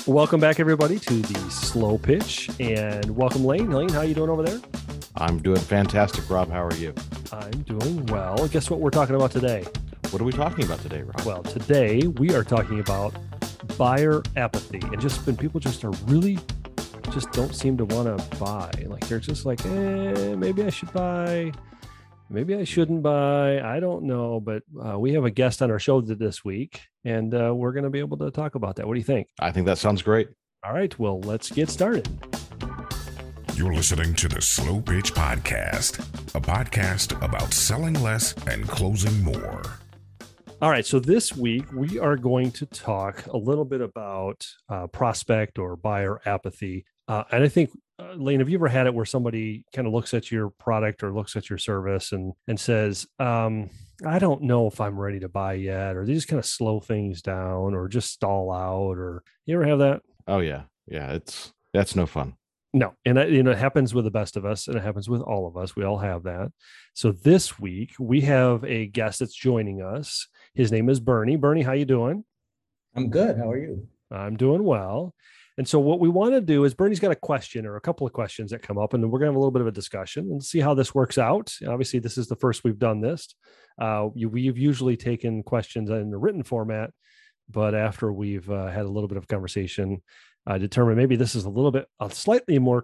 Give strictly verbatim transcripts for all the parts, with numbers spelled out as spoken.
Welcome back, everybody, to the Slow Pitch, and welcome, Lane. Lane, how are you doing over there? I'm doing fantastic, Rob. How are you? I'm doing well. Guess what we're talking about today? What are we talking about today, Rob? Well, today we are talking about buyer apathy, and just when people just are really just don't seem to want to buy. Like they're just like, eh, maybe I should buy. Maybe I shouldn't buy. I don't know. But uh, we have a guest on our show this week, and uh, we're going to be able to talk about that. What do you think? I think that sounds great. All right. Well, let's get started. You're listening to the Slow Pitch Podcast, a podcast about selling less and closing more. All right. So this week, we are going to talk a little bit about uh, prospect or buyer apathy. Uh, and I think, uh, Lane, have you ever had it where somebody kind of looks at your product or looks at your service and, and says, um, I don't know if I'm ready to buy yet, or they just kind of slow things down or just stall out, or you ever have that? Oh, yeah. Yeah. It's, that's no fun. No. And it, you know, it happens with the best of us, and it happens with all of us. We all have that. So this week we have a guest that's joining us. His name is Bernie. Bernie, how you doing? I'm good. How are you? I'm doing well. And so what we want to do is Bernie's got a question or a couple of questions that come up, and we're going to have a little bit of a discussion and see how this works out. Obviously, this is the first we've done this. Uh, you, we've usually taken questions in the written format, but after we've uh, had a little bit of conversation, I uh, determined maybe this is a little bit, a slightly more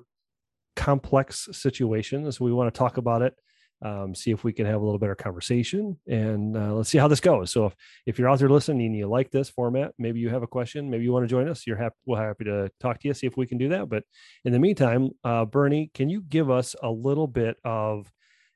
complex situation. So we want to talk about it. Um, see if we can have a little better conversation, and uh, let's see how this goes. So if, if you're out there listening and you like this format, maybe you have a question, maybe you want to join us, you're happy, we're happy to talk to you, see if we can do that. But in the meantime, uh, Bernie, can you give us a little bit of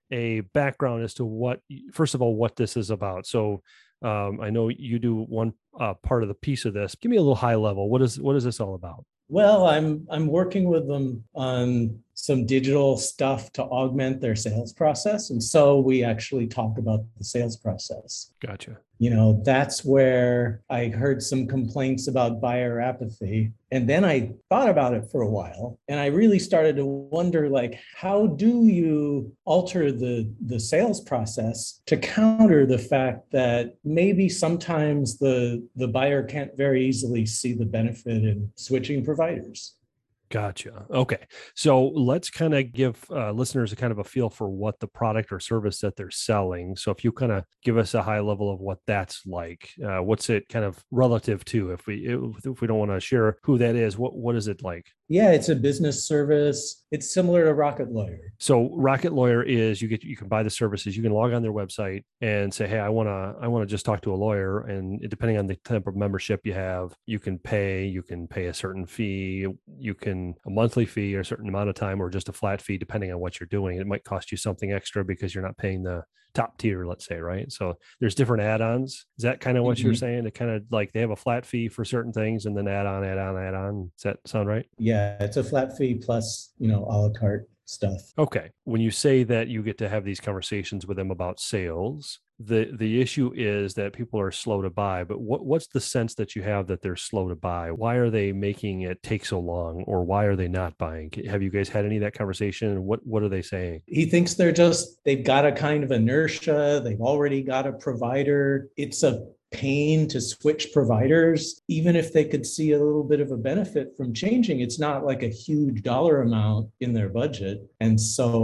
a background as to what, first of all, what this is about? So um, I know you do one uh, part of the piece of this. Give me a little high level. What is, what is this all about? Well, I'm I'm working with them on some digital stuff to augment their sales process. And so we actually talk about the sales process. Gotcha. You know, that's where I heard some complaints about buyer apathy. And then I thought about it for a while, and I really started to wonder, like, how do you alter the, the sales process to counter the fact that maybe sometimes the, the buyer can't very easily see the benefit in switching providers? Gotcha. Okay. So let's kind of give uh, listeners a kind of a feel for what the product or service that they're selling. So if you kind of give us a high level of what that's like, uh, what's it kind of relative to? If we if, if we don't want to share who that is, what what is it like? Yeah, it's a business service. It's similar to Rocket Lawyer. So Rocket Lawyer is you get you can buy the services. You can log on their website and say, hey, I want to I want to just talk to a lawyer. And depending on the type of membership you have, you can pay. You can pay a certain fee. You can a monthly fee or a certain amount of time, or just a flat fee, depending on what you're doing. It might cost you something extra because you're not paying the top tier, let's say, right? So there's different add-ons. Is that kind of what mm-hmm. you're saying? It kind of like they have a flat fee for certain things and then add on, add on, add on. Does that sound right? Yeah, it's a flat fee plus, you know, a la carte stuff. Okay. When you say that you get to have these conversations with them about sales, the the issue is that people are slow to buy, but what what's the sense that you have that they're slow to buy? Why are they making it take so long, or why are they not buying? Have you guys had any of that conversation? And what, what are they saying? He thinks they're just, they've got a kind of inertia. They've already got a provider. It's a pain to switch providers, even if they could see a little bit of a benefit from changing. It's not like a huge dollar amount in their budget. And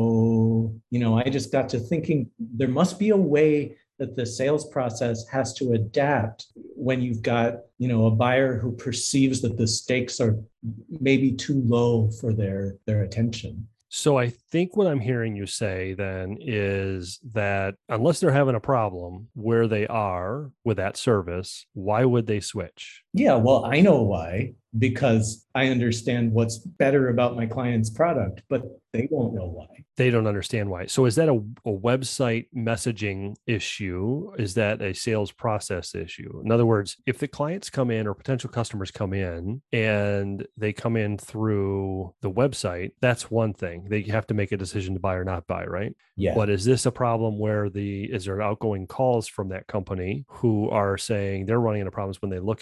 so, you know, I just got to thinking there must be a way that the sales process has to adapt when you've got, you know, a buyer who perceives that the stakes are maybe too low for their, their attention. So I think what I'm hearing you say then is that unless they're having a problem where they are with that service, why would they switch? Yeah, well, I know why, because I understand what's better about my client's product, but they don't know why. They don't understand why. So is that a, a website messaging issue? Is that a sales process issue? In other words, if the clients come in or potential customers come in and they come in through the website, that's one thing. They have to make a decision to buy or not buy, right? Yeah. But is this a problem where the, is there outgoing calls from that company who are saying they're running into problems when they look at it and they go,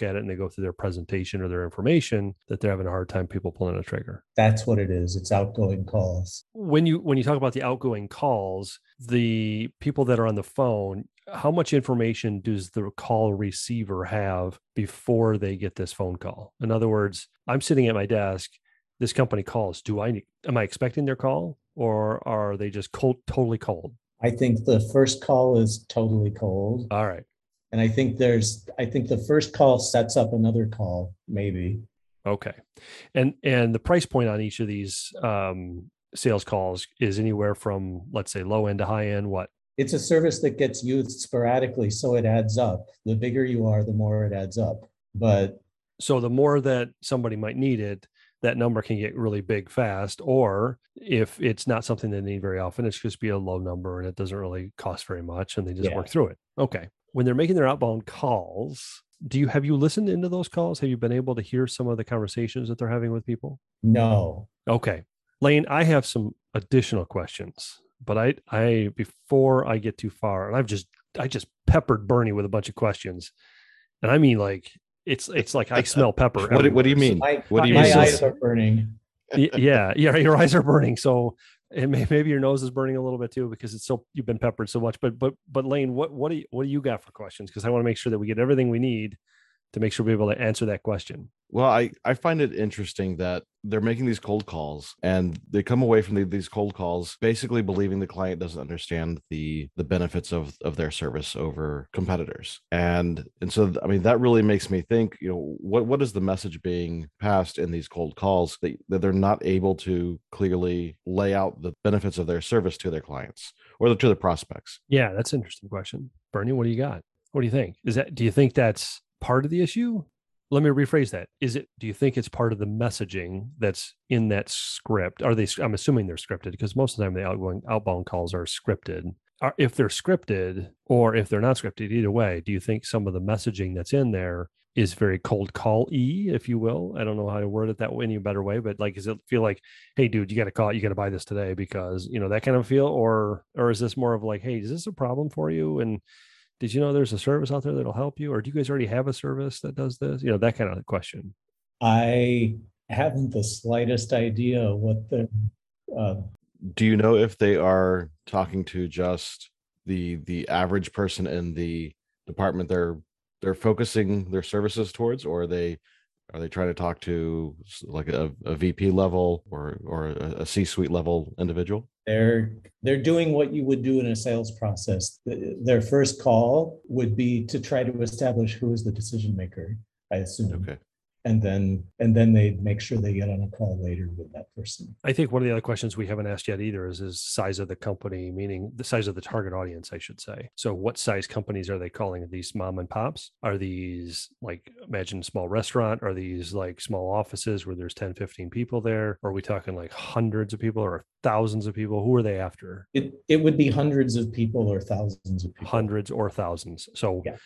go through their presentation or their information that they're having a hard time people pulling a trigger. That's what it is. It's outgoing calls. When you when you talk about the outgoing calls, the people that are on the phone, how much information does the call receiver have before they get this phone call? In other words, I'm sitting at my desk, this company calls. Do I am I expecting their call, or are they just cold, totally cold? I think the first call is totally cold. All right. And I think there's, I think the first call sets up another call, maybe. Okay. And and the price point on each of these um, sales calls is anywhere from, let's say, low end to high end. What? It's a service that gets used sporadically, so it adds up. The bigger you are, the more it adds up. But so the more that somebody might need it, that number can get really big fast. Or if it's not something they need very often, it's just be a low number and it doesn't really cost very much and they just yeah. work through it. Okay. When they're making their outbound calls, do you have you listened into those calls? Have you been able to hear some of the conversations that they're having with people? No. Okay. Lane, I have some additional questions, but I I before I get too far, and I've just I just peppered Bernie with a bunch of questions. And I mean like it's it's like I smell pepper. What, what do you mean? My, what do you my mean? eyes are burning. Yeah, yeah, your eyes are burning. So and maybe your nose is burning a little bit too because it's so you've been peppered so much. But but but Lane, what what do you what do you got for questions? Because I want to make sure that we get everything we need to make sure we're able to answer that question. Well, I, I find it interesting that they're making these cold calls and they come away from the, these cold calls basically believing the client doesn't understand the the benefits of, of their service over competitors. And and so, I mean, that really makes me think, you know, what, what is the message being passed in these cold calls that, that they're not able to clearly lay out the benefits of their service to their clients or to their prospects? Yeah, that's an interesting question. Bernie, what do you got? What do you think? Is that, do you think that's part of the issue? Let me rephrase that. Is it, do you think it's part of the messaging that's in that script? Are they, I'm assuming they're scripted because most of the time the outgoing outbound calls are scripted. Are, if they're scripted or if they're not scripted, either way, do you think some of the messaging that's in there is very cold call-y, if you will? I don't know how to word it that way, any better way, but like, does it feel like, hey dude, you got to call it, you got to buy this today because, you know, that kind of feel, or, or is this more of like, hey, is this a problem for you? And did you know there's a service out there that'll help you? Or do you guys already have a service that does this? You know, that kind of question. I haven't the slightest idea what the. Uh, Do you know if they are talking to just the the average person in the department they're they're focusing their services towards, or are they are they trying to talk to like a, a V P level or or a, a C-suite level individual? They're they're doing what you would do in a sales process. The, their first call would be to try to establish who is the decision maker, I assume. Okay. And then and then they make sure they get on a call later with that person. I think one of the other questions we haven't asked yet either is is size of the company, meaning the size of the target audience, I should say. So what size companies are they calling? Are these mom and pops? Are these like, imagine small restaurant? Are these like small offices where there's ten, fifteen people there? Or are we talking like hundreds of people or thousands of people? Who are they after? It it would be hundreds of people or thousands of people. Hundreds or thousands. So yeah.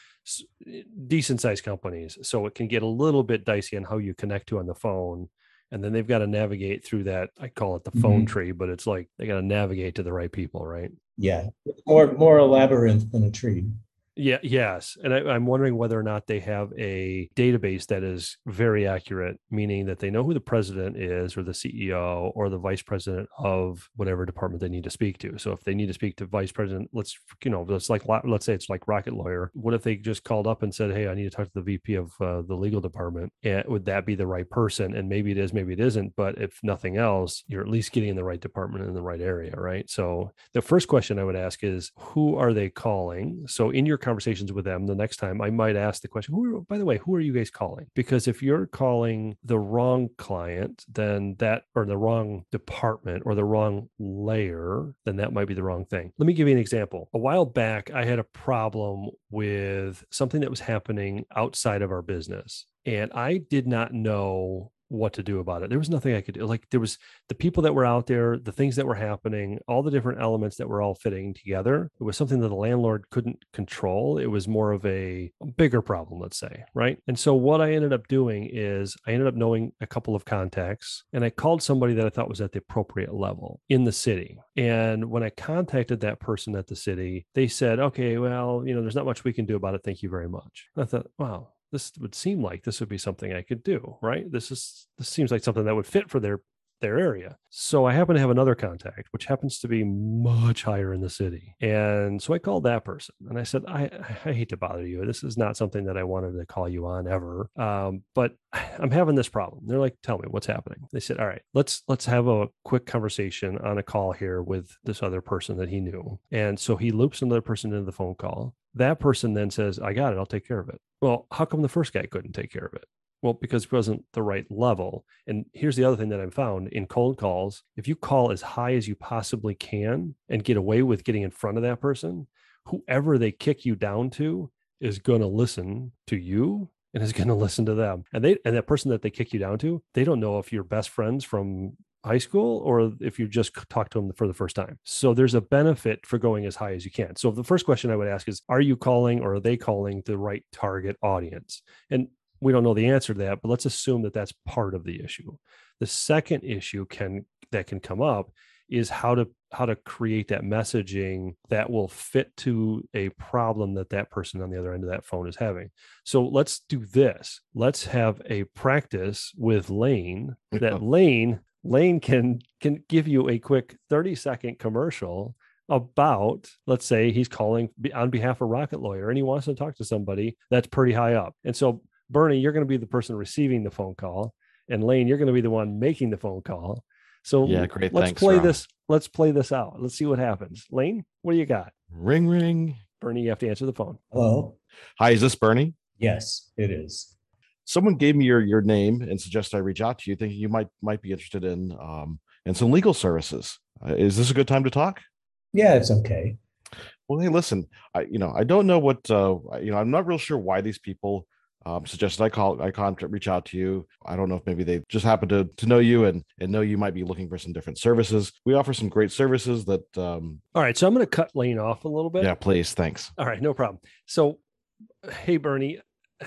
Decent sized companies. So it can get a little bit dicey on how you connect to on the phone. And then they've got to navigate through that. I call it the phone mm-hmm. tree, but it's like they got to navigate to the right people, right? Yeah. More, more a labyrinth than a tree. Yeah. Yes. And I, I'm wondering whether or not they have a database that is very accurate, meaning that they know who the president is or the C E O or the vice president of whatever department they need to speak to. So if they need to speak to vice president, let's, you know, let's like, let's say it's like Rocket Lawyer. What if they just called up and said, hey, I need to talk to the V P of uh, the legal department? And would that be the right person? And maybe it is, maybe it isn't. But if nothing else, you're at least getting in the right department in the right area, right? So the first question I would ask is, who are they calling? So in your conversations with them the next time, I might ask the question, who are, by the way, who are you guys calling? Because if you're calling the wrong client, then that, or the wrong department or the wrong layer, then that might be the wrong thing. Let me give you an example. A while back, I had a problem with something that was happening outside of our business, and I did not know what to do about it. There was nothing I could do. Like there was the people that were out there, the things that were happening, all the different elements that were all fitting together. It was something that the landlord couldn't control. It was more of a bigger problem, let's say, right? And so what I ended up doing is I ended up knowing a couple of contacts, and I called somebody that I thought was at the appropriate level in the city. And when I contacted that person at the city, they said, okay, well, you know, there's not much we can do about it. Thank you very much. And I thought, wow, this would seem like this would be something I could do, right? This is this seems like something that would fit for their their area. So I happen to have another contact, which happens to be much higher in the city. And so I called that person and I said, I, I hate to bother you. This is not something that I wanted to call you on ever. Um, but I'm having this problem. They're like, tell me what's happening. They said, all right, let's, let's have a quick conversation on a call here with this other person that he knew. And so he loops another person into the phone call. That person then says, I got it. I'll take care of it. Well, how come the first guy couldn't take care of it? Well, because it wasn't the right level. And here's the other thing that I've found in cold calls. If you call as high as you possibly can and get away with getting in front of that person, whoever they kick you down to is going to listen to you and is going to listen to them. And they, and that person that they kick you down to, they don't know if you're best friends from high school or if you just talked to them for the first time. So there's a benefit for going as high as you can. So the first question I would ask is, are you calling or are they calling the right target audience? And we don't know the answer to that, but let's assume that that's part of the issue. The second issue can that can come up is how to how to create that messaging that will fit to a problem that that person on the other end of that phone is having. So let's do this. Let's have a practice with Lane that Lane Lane can can give you a quick thirty second commercial about, let's say he's calling on behalf of Rocket Lawyer and he wants to talk to somebody that's pretty high up. And so Bernie, you're going to be the person receiving the phone call, and Lane, you're going to be the one making the phone call. So yeah, great. Let's Thanks, play Rob. this. Let's play this out. Let's see what happens. Lane, what do you got? Ring, ring. Bernie, you have to answer the phone. Hello. Hi, is this Bernie? Yes, it is. Someone gave me your your name and suggested I reach out to you, thinking you might might be interested in um in some legal services. Uh, is this a good time to talk? Yeah, it's okay. Well, hey, listen, I you know I don't know what uh you know I'm not real sure why these people um suggested I call I contact reach out to you. I don't know if maybe they just happen to to know you and and know you might be looking for some different services. We offer some great services that um All right, so I'm going to cut Lane off a little bit. yeah, please, thanks. All right, no problem. So, hey, Bernie,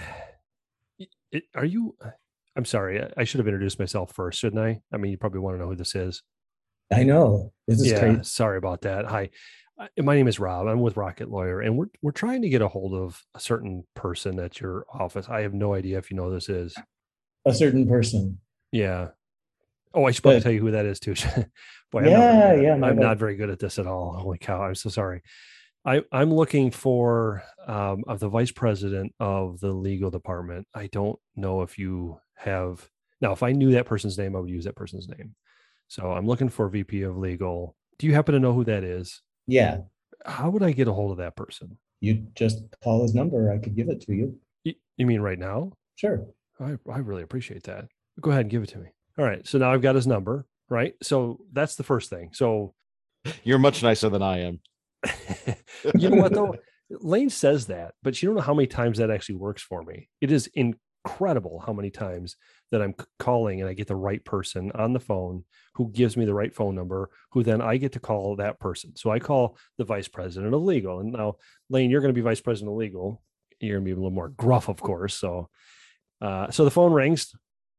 it, are you? I'm sorry, I should have introduced myself first, shouldn't I? I mean, you probably want to know who this is. I know. This is yeah, crazy. Sorry about that. Hi. My name is Rob. I'm with Rocket Lawyer, and we're we're trying to get a hold of a certain person at your office. I have no idea if you know who this is. A certain person. Yeah. Oh, I should probably But, tell you who that is too. Boy, yeah, I'm not very good. yeah. I'm no, not very good at this at all. Holy cow! I'm so sorry. I I'm looking for um, of the vice president of the legal department. I don't know if you have now. If I knew that person's name, I would use that person's name. So I'm looking for V P of legal. Do you happen to know who that is? Yeah. How would I get a hold of that person? You just call his number. I could give it to you. You, you mean right now? Sure. I, I really appreciate that. Go ahead and give it to me. All right. So now I've got his number, right? So that's the first thing. So You're much nicer than I am. you know what though? Lane says that, but you don't know how many times that actually works for me. It is incredible how many times that I'm calling and I get the right person on the phone who gives me the right phone number, who then I get to call that person. So I call the vice president of legal. And now, Lane, you're going to be vice president of legal. You're going to be a little more gruff, of course. So, uh, so the phone rings.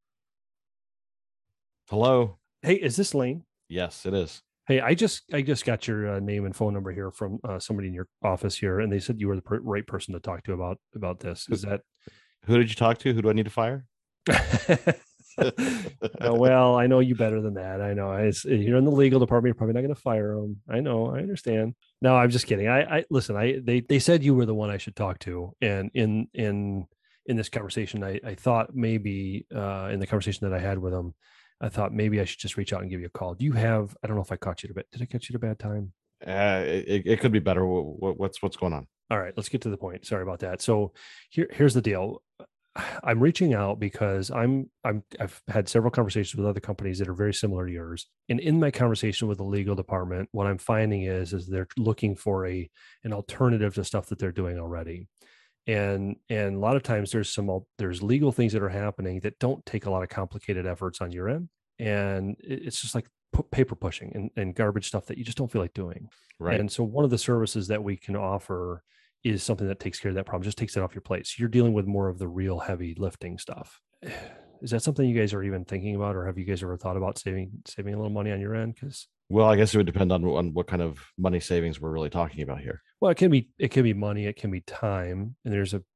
Hello. Hey, is this Lane? Yes, it is. Hey, I just I just got your uh, name and phone number here from uh, somebody in your office here, and they said you were the per- right person to talk to about about this. Is that? Who did you talk to? Who do I need to fire? uh, well, I know you better than that. I know it's, you're in the legal department. You're probably not going to fire them. I know. I understand. No, I'm just kidding. I, I listen. I they they said you were the one I should talk to, and in in in this conversation, I I thought maybe uh, in the conversation that I had with them, I thought maybe I should just reach out and give you a call. Do you have? I don't know if I caught you at a bit. Did I catch you at a bad time? Uh, it, it could be better. What, what's what's going on? All right, let's get to the point. Sorry about that. So here, here's the deal. I'm reaching out because I'm I'm I've had several conversations with other companies that are very similar to yours. And in my conversation with the legal department, what I'm finding is is they're looking for a an alternative to stuff that they're doing already. And and a lot of times there's some there's legal things that are happening that don't take a lot of complicated efforts on your end. And it's just like paper pushing and, and garbage stuff that you just don't feel like doing. Right. And so one of the services that we can offer is something that takes care of that problem, just takes it off your plate. So you're dealing with more of the real heavy lifting stuff. Is that something you guys are even thinking about, or have you guys ever thought about saving saving a little money on your end? Because well, I guess it would depend on, on what kind of money savings we're really talking about here. Well, it can be it can be money, it can be time, and there's a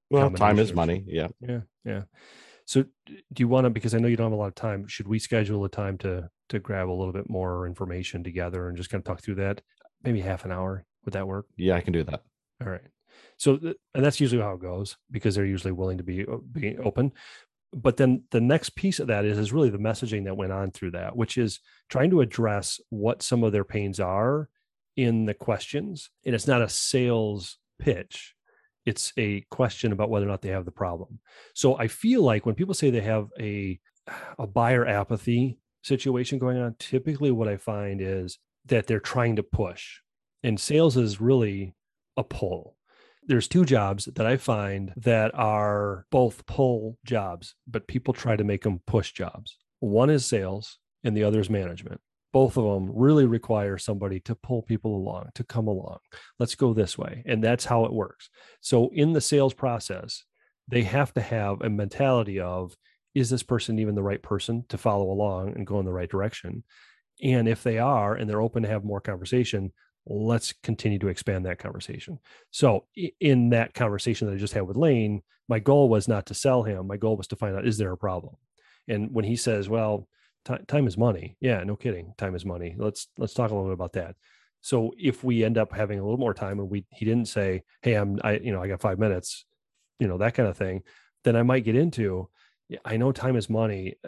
Well, time is combination of- money. Yeah. Yeah. Yeah. So d- do you want to, because I know you don't have a lot of time, should we schedule a time to to grab a little bit more information together and just kind of talk through that? Maybe half an hour. Would that work? Yeah, I can do that. All right. So, th- and that's usually how it goes because they're usually willing to be o- be open. But then the next piece of that is is really the messaging that went on through that, which is trying to address what some of their pains are in the questions. And it's not a sales pitch. It's a question about whether or not they have the problem. So I feel like when people say they have a a buyer apathy situation going on, typically what I find is that they're trying to push. And sales is really a pull. There's two jobs that I find that are both pull jobs, but people try to make them push jobs. One is sales and the other is management. Both of them really require somebody to pull people along, to come along. Let's go this way. And that's how it works. So in the sales process, they have to have a mentality of, is this person even the right person to follow along and go in the right direction? And if they are, and they're open to have more conversation, let's continue to expand that conversation. So in that conversation that I just had with Lane, my goal was not to sell him. My goal was to find out, is there a problem? And when he says, well, t- time is money. Yeah, no kidding. Time is money. Let's, let's talk a little bit about that. So if we end up having a little more time and we, he didn't say, hey, I'm, I, you know, I got five minutes, you know, that kind of thing, then I might get into, I know time is money.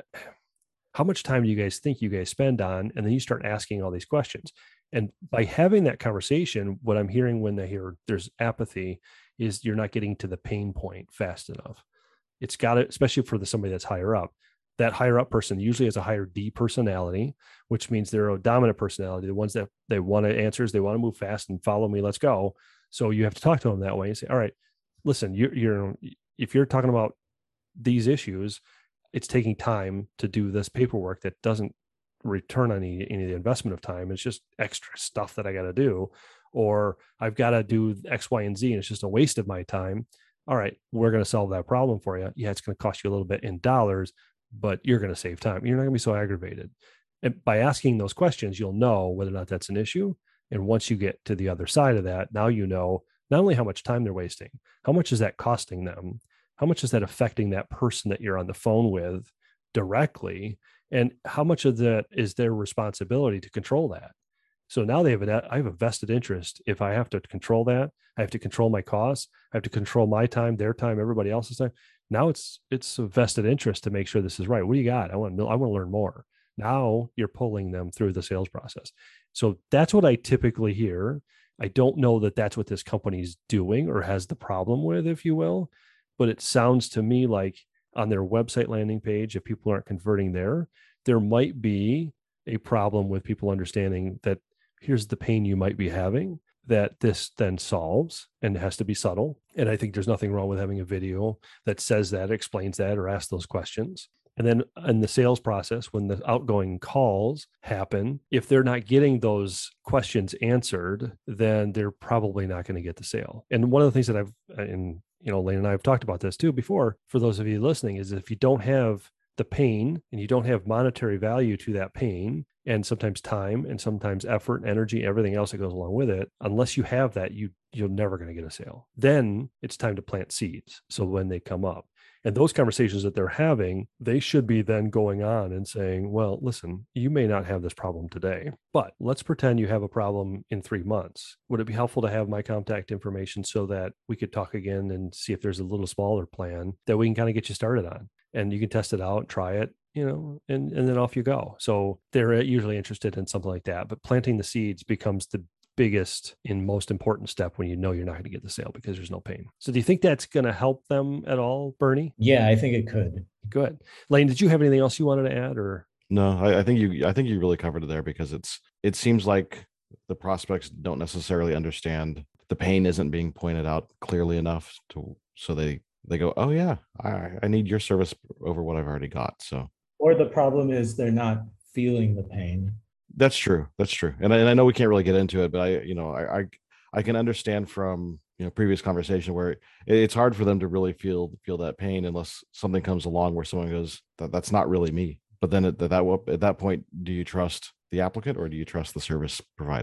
How much time do you guys think you guys spend on? And then you start asking all these questions. And by having that conversation, what I'm hearing when they hear there's apathy is you're not getting to the pain point fast enough. It's got to, especially for the somebody that's higher up, that higher up person usually has a higher D personality, which means they're a dominant personality. The ones that they want to answers, they want to move fast and follow me, let's go. So you have to talk to them that way and say, all right, listen, you're, you're if you're talking about these issues, it's taking time to do this paperwork that doesn't return on any, any of the investment of time. It's just extra stuff that I got to do, or I've got to do X, Y, and Z, and it's just a waste of my time. All right, we're going to solve that problem for you. Yeah, it's going to cost you a little bit in dollars, but you're going to save time. You're not going to be so aggravated. And by asking those questions, you'll know whether or not that's an issue. And once you get to the other side of that, now you know not only how much time they're wasting, how much is that costing them? How much is that affecting that person that you're on the phone with directly? And how much of that is their responsibility to control that? So now they have a, I have a vested interest. If I have to control that, I have to control my costs. I have to control my time, their time, everybody else's time. Now it's, it's a vested interest to make sure this is right. What do you got? I want to, I want to learn more. Now you're pulling them through the sales process. So that's what I typically hear. I don't know that that's what this company's doing or has the problem with, if you will, but it sounds to me like on their website landing page, if people aren't converting there, there might be a problem with people understanding that here's the pain you might be having that this then solves, and it has to be subtle. And I think there's nothing wrong with having a video that says that, explains that, or asks those questions. And then in the sales process, when the outgoing calls happen, if they're not getting those questions answered, then they're probably not going to get the sale. And one of the things that I've, and you know, Lane and I have talked about this too before, for those of you listening, is if you don't have the pain and you don't have monetary value to that pain, and sometimes time and sometimes effort, energy, everything else that goes along with it, unless you have that, you, you're never going to get a sale. Then it's time to plant seeds. So when they come up, and those conversations that they're having, they should be then going on and saying, well, listen, you may not have this problem today, but let's pretend you have a problem in three months. Would it be helpful to have my contact information so that we could talk again and see if there's a little smaller plan that we can kind of get you started on? And you can test it out, try it, you know, and, and then off you go. So they're usually interested in something like that. But planting the seeds becomes the biggest and most important step when you know you're not going to get the sale because there's no pain. So do you think that's going to help them at all, Bernie? Yeah, I think it could. Good. Lane, did you have anything else you wanted to add, or? No, I, I think you, I think you really covered it there, because it's, it seems like the prospects don't necessarily understand the pain isn't being pointed out clearly enough to, so they, they go, oh yeah, I, I need your service over what I've already got. So, or the problem is they're not feeling the pain. That's true. That's true. And I, and I know we can't really get into it, but I, you know, I, I, I can understand from, you know, previous conversation where it, it's hard for them to really feel, feel that pain unless something comes along where someone goes, that, that's not really me. But then at that, at that point, do you trust the applicant or do you trust the service provider?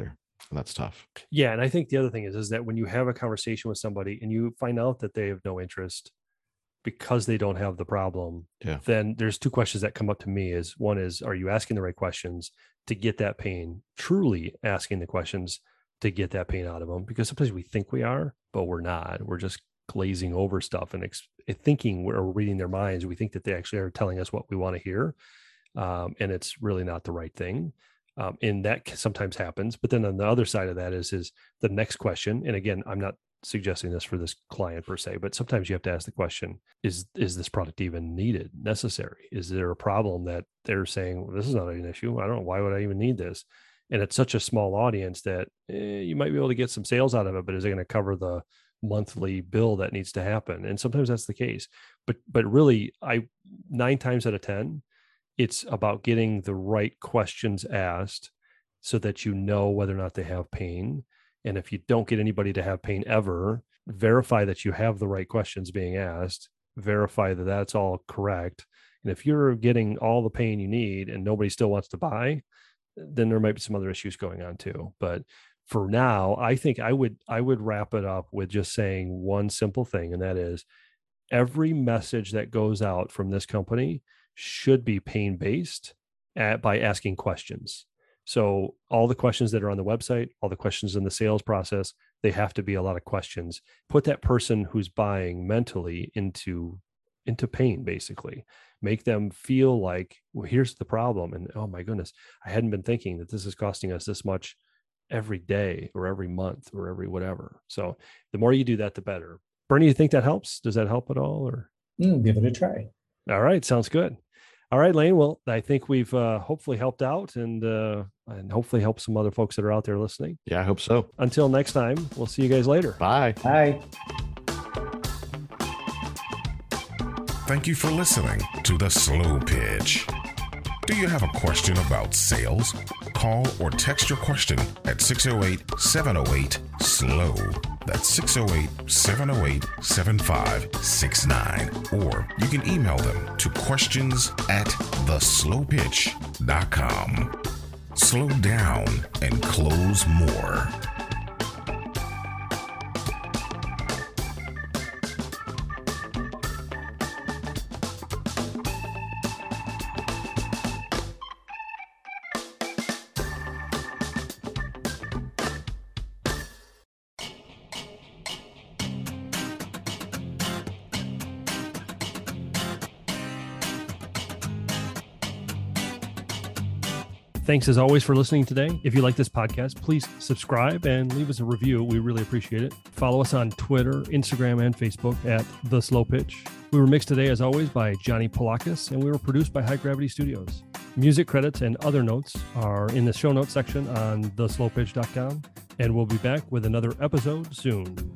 And that's tough. Yeah. And I think the other thing is, is that when you have a conversation with somebody and you find out that they have no interest because they don't have the problem, yeah. then there's two questions that come up to me is one is, are you asking the right questions to get that pain, truly asking the questions to get that pain out of them? Because sometimes we think we are, but we're not. We're just glazing over stuff and ex- thinking we're reading their minds. We think that they actually are telling us what we want to hear. Um, and it's really not the right thing. Um, and that sometimes happens. But then on the other side of that is, is the next question. And again, I'm not suggesting this for this client per se, but sometimes you have to ask the question, is, is this product even needed, necessary? Is there a problem that they're saying, well, this is not an issue. I don't know. Why would I even need this? And it's such a small audience that eh, you might be able to get some sales out of it, but is it going to cover the monthly bill that needs to happen? And sometimes that's the case, but, but really I, nine times out of ten, it's about getting the right questions asked so that you know whether or not they have pain. And if you don't get anybody to have pain ever, verify that you have the right questions being asked, verify that that's all correct. And if you're getting all the pain you need and nobody still wants to buy, then there might be some other issues going on too. But for now, I think I would, I would wrap it up with just saying one simple thing. And that is every message that goes out from this company should be pain-based at, by asking questions. So all the questions that are on the website, all the questions in the sales process, they have to be a lot of questions. Put that person who's buying mentally into, into pain, basically. Make them feel like, well, here's the problem. And oh my goodness, I hadn't been thinking that this is costing us this much every day or every month or every whatever. So the more you do that, the better. Bernie, you think that helps? Does that help at all? Or Mm, give it a try. All right. Sounds good. All right, Lane. Well, I think we've uh, hopefully helped out and uh, and hopefully help some other folks that are out there listening. Yeah, I hope so. Until next time, we'll see you guys later. Bye. Bye. Thank you for listening to The Slow Pitch. Do you have a question about sales? Call or text your question at six oh eight, seven oh eight, S L O W. That's six oh eight, seven oh eight, seven five six nine. Or you can email them to questions at the slow pitch dot com. Slow down and close more. Thanks as always for listening today. If you like this podcast, please subscribe and leave us a review. We really appreciate it. Follow us on Twitter, Instagram, and Facebook at The Slow Pitch. We were mixed today, as always, by Johnny Polakis, and we were produced by High Gravity Studios. Music credits and other notes are in the show notes section on the slow pitch dot com, and we'll be back with another episode soon.